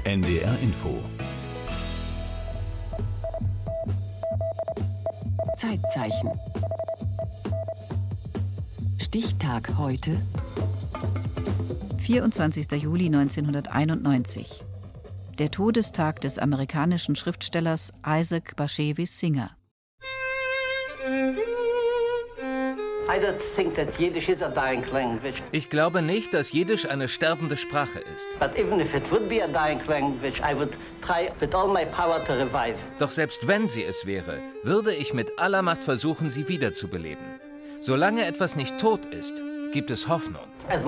NDR Info. Zeitzeichen. Stichtag heute. 24. Juli 1991. Der Todestag des amerikanischen Schriftstellers Isaac Bashevis Singer. Ich glaube nicht, dass Jiddisch eine sterbende Sprache ist. Doch selbst wenn sie es wäre, würde ich mit aller Macht versuchen, sie wiederzubeleben. Solange etwas nicht tot ist, gibt es Hoffnung.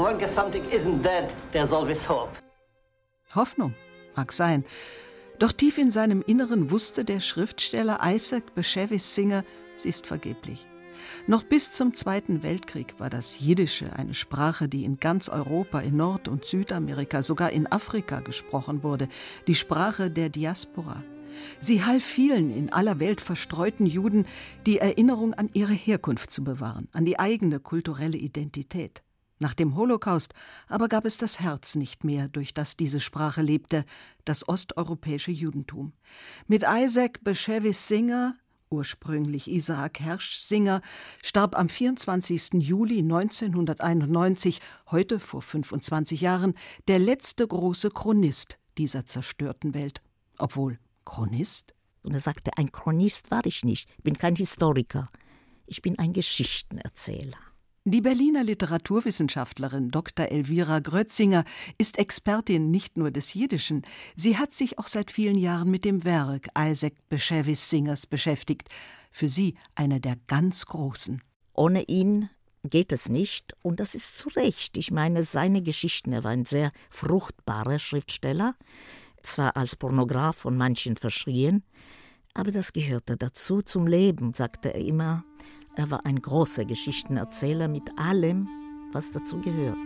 Hoffnung, mag sein. Doch tief in seinem Inneren wusste der Schriftsteller Isaac Bashevis Singer, sie ist vergeblich. Noch bis zum Zweiten Weltkrieg war das Jiddische eine Sprache, die in ganz Europa, in Nord- und Südamerika, sogar in Afrika gesprochen wurde, die Sprache der Diaspora. Sie half vielen in aller Welt verstreuten Juden, die Erinnerung an ihre Herkunft zu bewahren, an die eigene kulturelle Identität. Nach dem Holocaust aber gab es das Herz nicht mehr, durch das diese Sprache lebte, das osteuropäische Judentum. Mit Isaac Bashevis Singer, ursprünglich Isaac Hersch Singer, starb am 24. Juli 1991, heute vor 25 Jahren, der letzte große Chronist dieser zerstörten Welt. Obwohl, Chronist? Und er sagte, ein Chronist war ich nicht, ich bin kein Historiker, ich bin ein Geschichtenerzähler. Die Berliner Literaturwissenschaftlerin Dr. Elvira Grötzinger ist Expertin nicht nur des Jiddischen. Sie hat sich auch seit vielen Jahren mit dem Werk Isaac Bashevis Singers beschäftigt. Für sie einer der ganz Großen. Ohne ihn geht es nicht und das ist zu Recht. Ich meine, seine Geschichten, er war ein sehr fruchtbarer Schriftsteller, zwar als Pornograf von manchen verschrien, aber das gehörte dazu zum Leben, sagte er immer. Er war ein großer Geschichtenerzähler mit allem, was dazu gehört.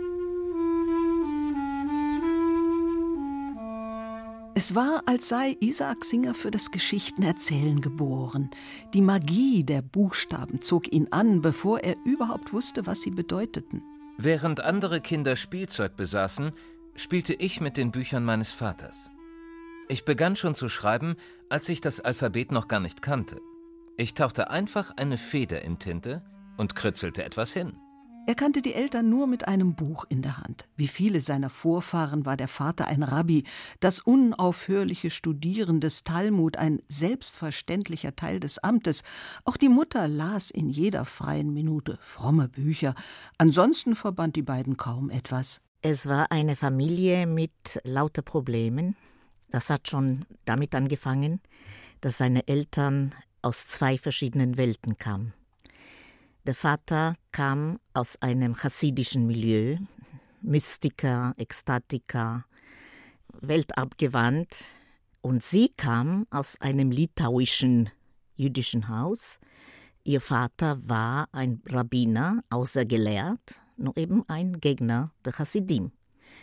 Es war, als sei Isaac Singer für das Geschichtenerzählen geboren. Die Magie der Buchstaben zog ihn an, bevor er überhaupt wusste, was sie bedeuteten. Während andere Kinder Spielzeug besaßen, spielte ich mit den Büchern meines Vaters. Ich begann schon zu schreiben, als ich das Alphabet noch gar nicht kannte. Ich tauchte einfach eine Feder in Tinte und kritzelte etwas hin. Er kannte die Eltern nur mit einem Buch in der Hand. Wie viele seiner Vorfahren war der Vater ein Rabbi, das unaufhörliche Studieren des Talmud ein selbstverständlicher Teil des Amtes. Auch die Mutter las in jeder freien Minute fromme Bücher. Ansonsten verband die beiden kaum etwas. Es war eine Familie mit lauter Problemen. Das hat schon damit angefangen, dass seine Eltern aus zwei verschiedenen Welten kamen. Der Vater kam aus einem chassidischen Milieu, Mystiker, Ekstatiker, weltabgewandt, und sie kam aus einem litauischen jüdischen Haus. Ihr Vater war ein Rabbiner, außergelehrt, nur eben ein Gegner der Chassidim.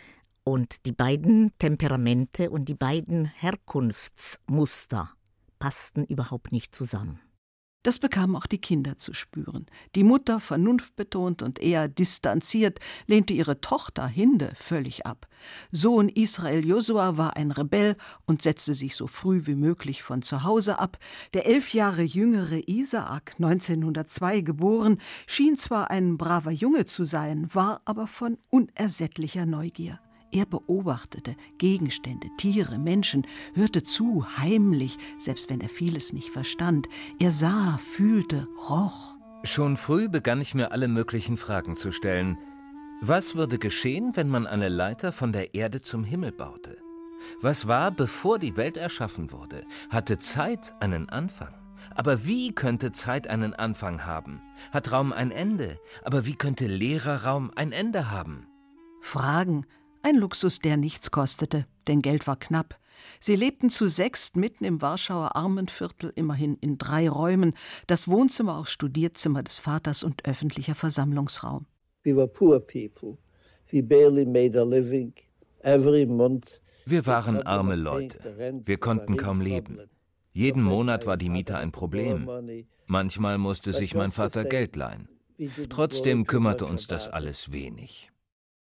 Und die beiden Temperamente und die beiden Herkunftsmuster passten überhaupt nicht zusammen. Das bekamen auch die Kinder zu spüren. Die Mutter, vernunftbetont und eher distanziert, lehnte ihre Tochter Hinde völlig ab. Sohn Israel Josua war ein Rebell und setzte sich so früh wie möglich von zu Hause ab. Der 11 Jahre jüngere Isaak, 1902 geboren, schien zwar ein braver Junge zu sein, war aber von unersättlicher Neugier. Er beobachtete Gegenstände, Tiere, Menschen, hörte zu, heimlich, selbst wenn er vieles nicht verstand. Er sah, fühlte, roch. Schon früh begann ich mir alle möglichen Fragen zu stellen. Was würde geschehen, wenn man eine Leiter von der Erde zum Himmel baute? Was war, bevor die Welt erschaffen wurde? Hatte Zeit einen Anfang? Aber wie könnte Zeit einen Anfang haben? Hat Raum ein Ende? Aber wie könnte leerer Raum ein Ende haben? Fragen. Ein Luxus, der nichts kostete, denn Geld war knapp. Sie lebten zu 6 mitten im Warschauer Armenviertel, immerhin in 3 Räumen, das Wohnzimmer auch Studierzimmer des Vaters und öffentlicher Versammlungsraum. We were poor people. We barely made a living. Every month. Wir waren arme Leute. Wir konnten kaum leben. Jeden Monat war die Miete ein Problem. Manchmal musste sich mein Vater Geld leihen. Trotzdem kümmerte uns das alles wenig.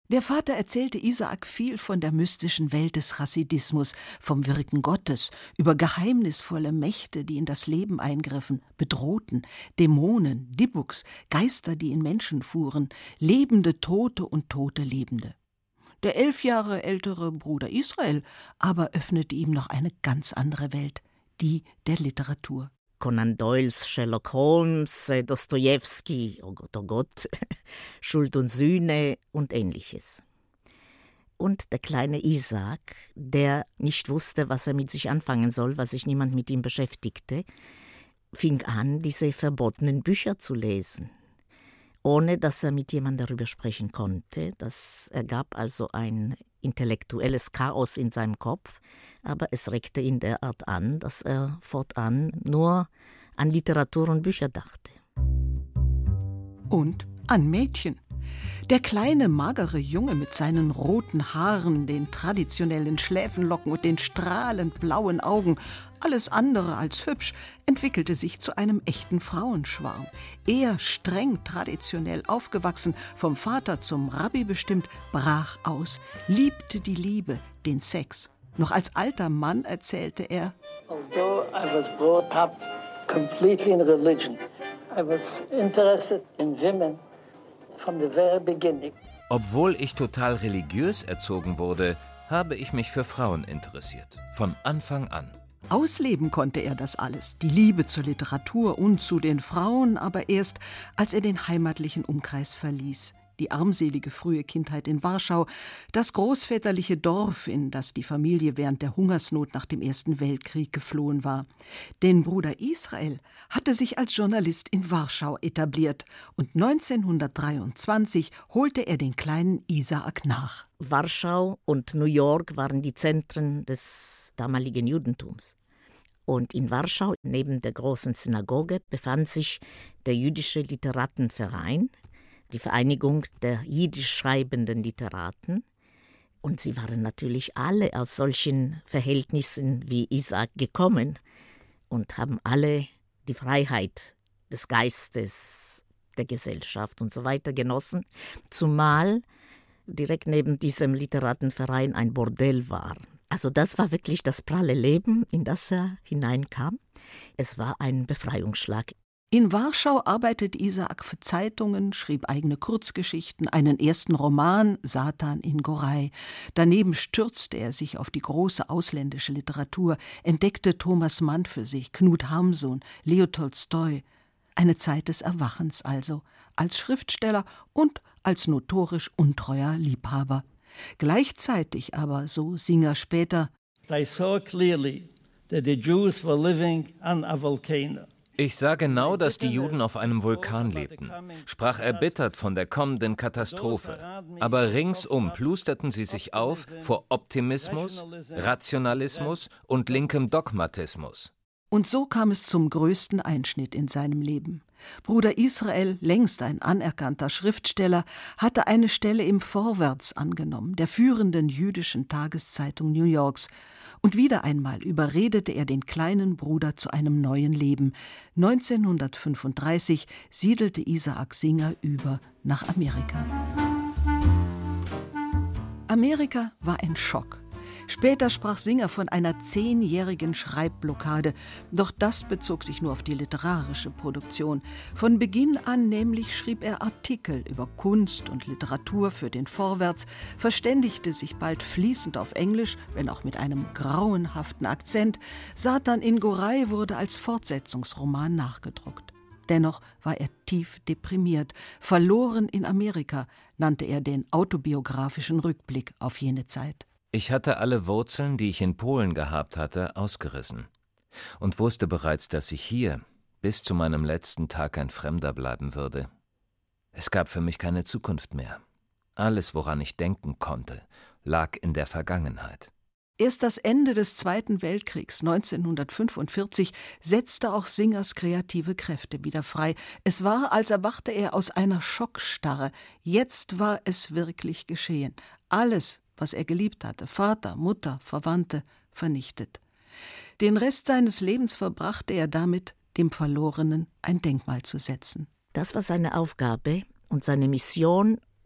Der Vater erzählte Isaak viel von der mystischen Welt des Chassidismus, vom Wirken Gottes, über geheimnisvolle Mächte, die in das Leben eingriffen, bedrohten, Dämonen, Dibbuks, Geister, die in Menschen fuhren, lebende Tote und tote Lebende. Der 11 Jahre ältere Bruder Israel aber öffnete ihm noch eine ganz andere Welt, die der Literatur. Conan Doyles Sherlock Holmes, Dostojewski, oh Gott, Schuld und Sühne und Ähnliches. Und der kleine Isaak, der nicht wusste, was er mit sich anfangen soll, weil sich niemand mit ihm beschäftigte, fing an, diese verbotenen Bücher zu lesen, ohne dass er mit jemandem darüber sprechen konnte. Das ergab also ein intellektuelles Chaos in seinem Kopf, aber es regte ihn derart an, dass er fortan nur an Literatur und Bücher dachte. Und an Mädchen. Der kleine, magere Junge mit seinen roten Haaren, den traditionellen Schläfenlocken und den strahlend blauen Augen, alles andere als hübsch, entwickelte sich zu einem echten Frauenschwarm. Er, streng traditionell aufgewachsen, vom Vater zum Rabbi bestimmt, brach aus, liebte die Liebe, den Sex. Noch als alter Mann erzählte er: Although I was brought up completely in religion, I was interested in women from the very beginning. Obwohl ich total religiös erzogen wurde, habe ich mich für Frauen interessiert. Von Anfang an. Ausleben konnte er das alles, die Liebe zur Literatur und zu den Frauen, aber erst, als er den heimatlichen Umkreis verließ. Die armselige frühe Kindheit in Warschau, das großväterliche Dorf, in das die Familie während der Hungersnot nach dem Ersten Weltkrieg geflohen war. Denn Bruder Israel hatte sich als Journalist in Warschau etabliert und 1923 holte er den kleinen Isaak nach. Warschau und New York waren die Zentren des damaligen Judentums. Und in Warschau, neben der großen Synagoge, befand sich der jüdische Literatenverein, die Vereinigung der jiddisch schreibenden Literaten. Und sie waren natürlich alle aus solchen Verhältnissen wie Isaak gekommen und haben alle die Freiheit des Geistes, der Gesellschaft und so weiter genossen, zumal direkt neben diesem Literatenverein ein Bordell war. Also das war wirklich das pralle Leben, in das er hineinkam. Es war ein Befreiungsschlag. In Warschau arbeitete Isaak für Zeitungen, schrieb eigene Kurzgeschichten, einen ersten Roman, Satan in Gorei. Daneben stürzte er sich auf die große ausländische Literatur, entdeckte Thomas Mann für sich, Knut Hamsun, Leo Tolstoi. Eine Zeit des Erwachens also, als Schriftsteller und als notorisch untreuer Liebhaber. Gleichzeitig aber, so Singer später, I saw clearly that the Jews were living on a volcano. Ich sah genau, dass die Juden auf einem Vulkan lebten, sprach erbittert von der kommenden Katastrophe. Aber ringsum plusterten sie sich auf vor Optimismus, Rationalismus und linkem Dogmatismus. Und so kam es zum größten Einschnitt in seinem Leben. Bruder Israel, längst ein anerkannter Schriftsteller, hatte eine Stelle im Vorwärts angenommen, der führenden jüdischen Tageszeitung New Yorks. Und wieder einmal überredete er den kleinen Bruder zu einem neuen Leben. 1935 siedelte Isaak Singer über nach Amerika. Amerika war ein Schock. Später sprach Singer von einer 10-jährigen Schreibblockade, doch das bezog sich nur auf die literarische Produktion. Von Beginn an nämlich schrieb er Artikel über Kunst und Literatur für den Vorwärts, verständigte sich bald fließend auf Englisch, wenn auch mit einem grauenhaften Akzent. Satan in Gorei wurde als Fortsetzungsroman nachgedruckt. Dennoch war er tief deprimiert. Verloren in Amerika nannte er den autobiografischen Rückblick auf jene Zeit. Ich hatte alle Wurzeln, die ich in Polen gehabt hatte, ausgerissen und wusste bereits, dass ich hier bis zu meinem letzten Tag ein Fremder bleiben würde. Es gab für mich keine Zukunft mehr. Alles, woran ich denken konnte, lag in der Vergangenheit. Erst das Ende des Zweiten Weltkriegs 1945 setzte auch Singers kreative Kräfte wieder frei. Es war, als erwachte er aus einer Schockstarre. Jetzt war es wirklich geschehen. Alles, was er geliebt hatte, Vater, Mutter, Verwandte, vernichtet. Den Rest seines Lebens verbrachte er damit, dem Verlorenen ein Denkmal zu setzen. Das war seine Aufgabe und seine Mission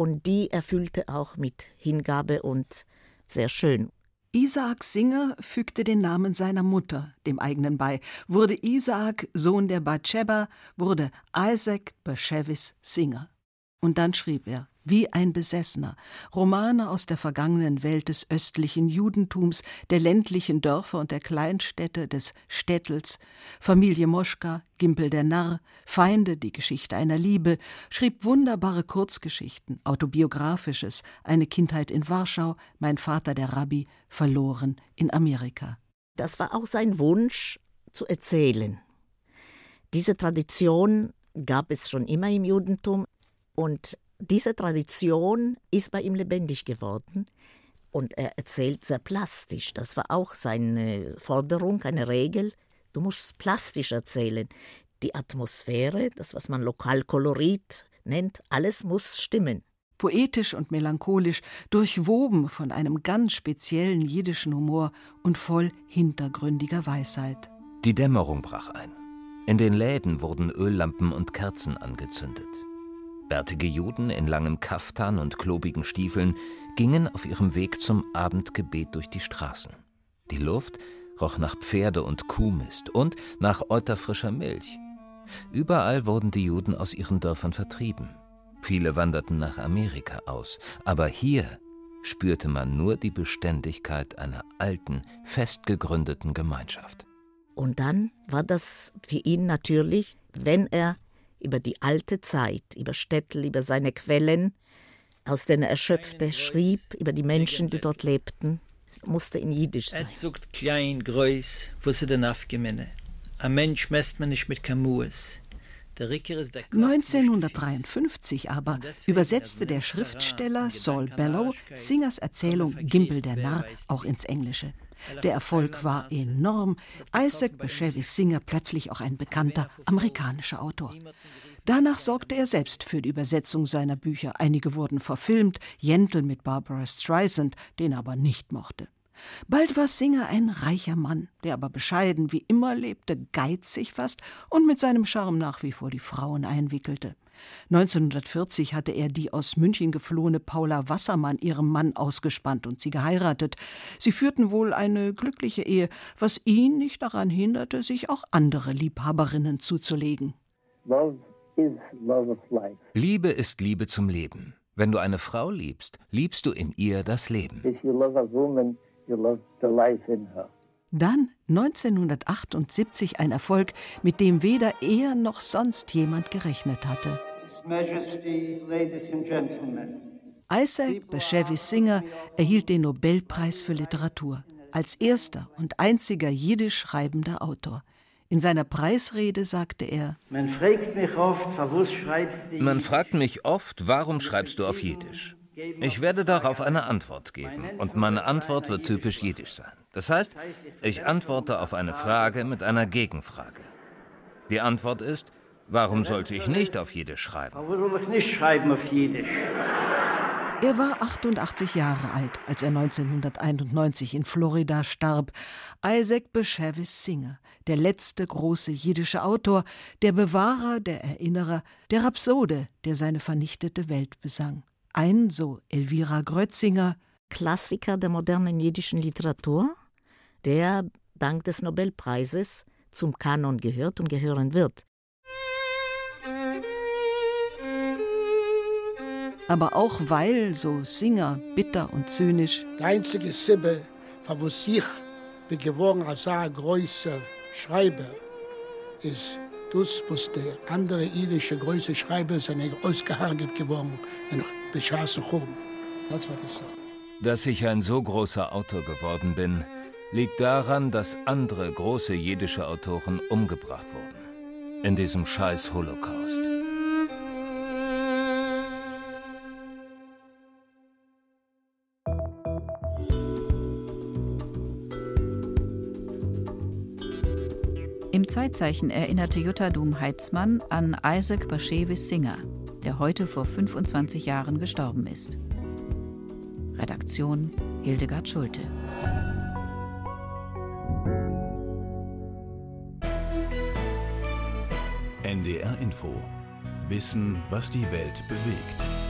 und die erfüllte auch mit Hingabe und sehr schön. Isaac Singer fügte den Namen seiner Mutter dem eigenen bei. Wurde Isaak Sohn der Batsheba, wurde Isaac Bashevis Singer. Und dann schrieb er, wie ein Besessener, Romane aus der vergangenen Welt des östlichen Judentums, der ländlichen Dörfer und der Kleinstädte, des Städtels, Familie Moschka, Gimpel der Narr, Feinde, die Geschichte einer Liebe, schrieb wunderbare Kurzgeschichten, Autobiografisches, Eine Kindheit in Warschau, Mein Vater der Rabbi, Verloren in Amerika. Das war auch sein Wunsch, zu erzählen. Diese Tradition gab es schon immer im Judentum und diese Tradition ist bei ihm lebendig geworden und er erzählt sehr plastisch. Das war auch seine Forderung, eine Regel. Du musst plastisch erzählen. Die Atmosphäre, das, was man Lokalkolorit nennt, alles muss stimmen. Poetisch und melancholisch, durchwoben von einem ganz speziellen jiddischen Humor und voll hintergründiger Weisheit. Die Dämmerung brach ein. In den Läden wurden Öllampen und Kerzen angezündet. Bärtige Juden in langem Kaftan und klobigen Stiefeln gingen auf ihrem Weg zum Abendgebet durch die Straßen. Die Luft roch nach Pferde- und Kuhmist und nach euterfrischer Milch. Überall wurden die Juden aus ihren Dörfern vertrieben. Viele wanderten nach Amerika aus, aber hier spürte man nur die Beständigkeit einer alten, fest gegründeten Gemeinschaft. Und dann war das für ihn natürlich, wenn er über die alte Zeit, über Städtel, über seine Quellen, aus denen er schöpfte, schrieb, über die Menschen, die dort lebten. Es musste in Jiddisch sein. Es sucht klein, groß, wo sie denn aufgemeine. Ein Mensch messt man nicht mit Kamuas. 1953 aber übersetzte der Schriftsteller Saul Bellow Singers Erzählung Gimpel der Narr auch ins Englische. Der Erfolg war enorm. Isaac Bashevis Singer plötzlich auch ein bekannter amerikanischer Autor. Danach sorgte er selbst für die Übersetzung seiner Bücher. Einige wurden verfilmt, Yentl mit Barbara Streisand, den er aber nicht mochte. Bald war Singer ein reicher Mann, der aber bescheiden wie immer lebte, geizig fast und mit seinem Charme nach wie vor die Frauen einwickelte. 1940 hatte er die aus München geflohene Paula Wassermann ihrem Mann ausgespannt und sie geheiratet. Sie führten wohl eine glückliche Ehe, was ihn nicht daran hinderte, sich auch andere Liebhaberinnen zuzulegen. Love is love of life. Liebe ist Liebe zum Leben. Wenn du eine Frau liebst, liebst du in ihr das Leben. If you love a woman, you love the life in her. Dann 1978 ein Erfolg, mit dem weder er noch sonst jemand gerechnet hatte. His Majesty, ladies and gentlemen. Isaac Bashevis Singer erhielt den Nobelpreis für Literatur als erster und einziger jiddisch schreibender Autor. In seiner Preisrede sagte er: Man fragt mich oft, warum schreibst du auf Jiddisch? Ich werde darauf eine Antwort geben und meine Antwort wird typisch jiddisch sein. Das heißt, ich antworte auf eine Frage mit einer Gegenfrage. Die Antwort ist: Warum sollte ich nicht auf Jiddisch schreiben? Warum soll ich nicht schreiben auf Jiddisch? Er war 88 Jahre alt, als er 1991 in Florida starb. Isaac Bashevis Singer, der letzte große jiddische Autor, der Bewahrer, der Erinnerer, der Rhapsode, der seine vernichtete Welt besang. Ein, so Elvira Grötzinger, Klassiker der modernen jiddischen Literatur, der dank des Nobelpreises zum Kanon gehört und gehören wird. Aber auch weil, so Singer, bitter und zynisch, die einzige Sibbe, wo ich bin geworden als ein größer Schreiber, ist das, was der andere jüdische große Schreiber sind ausgehärtet geworden und beschassen haben. Das war das so. Dass ich ein so großer Autor geworden bin, liegt daran, dass andere große jiddische Autoren umgebracht wurden. In diesem scheiß Holocaust. Im Zeitzeichen erinnerte Jutta Dum-Heitzmann an Isaac Bashevis Singer, der heute vor 25 Jahren gestorben ist. Redaktion Hildegard Schulte. NDR Info. Wissen, was die Welt bewegt.